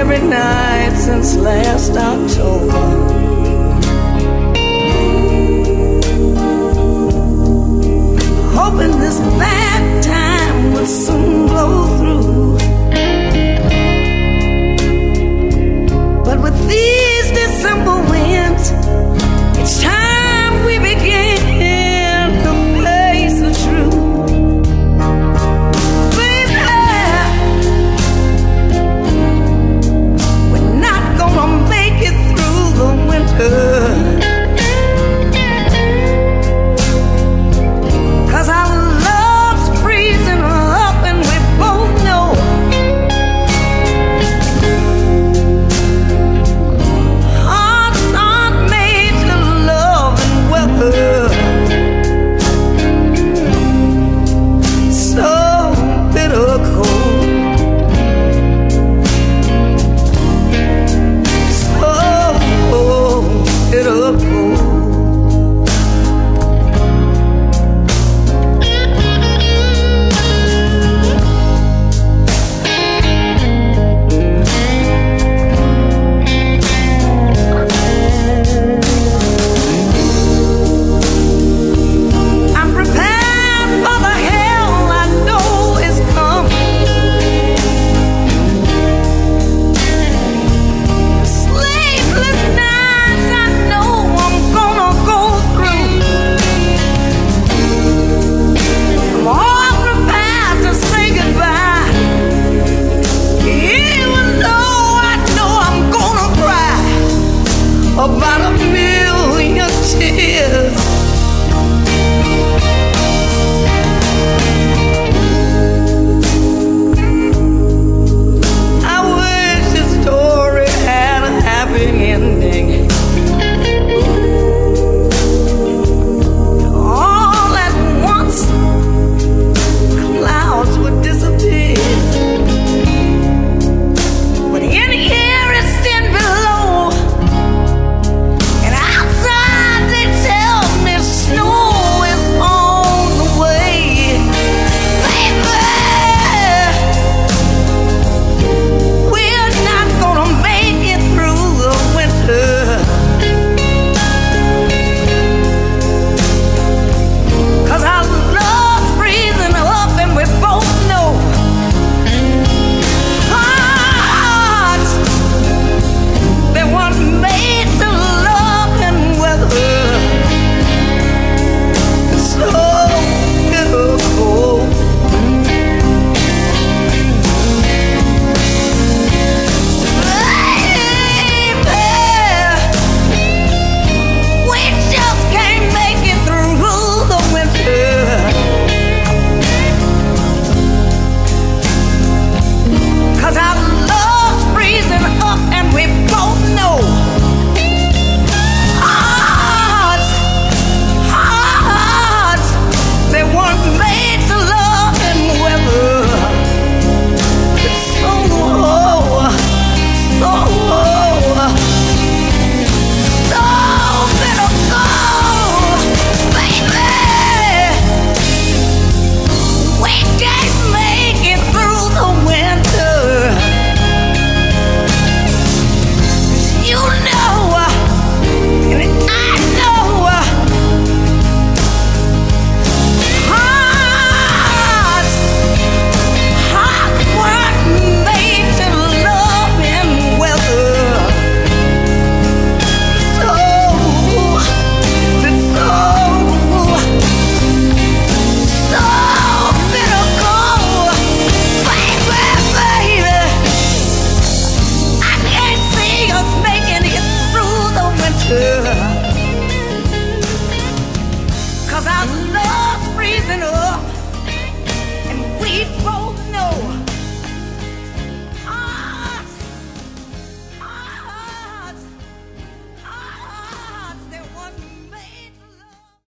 every night since last October. Hoping this bad time would soon blow through. But with these December winds, it's time we begin to face the truth. Baby, we're not gonna make it through the winter. About a million tears. I wish this story had a happy ending. All at once, clouds would disappear. But in here it's thin below. Yeah.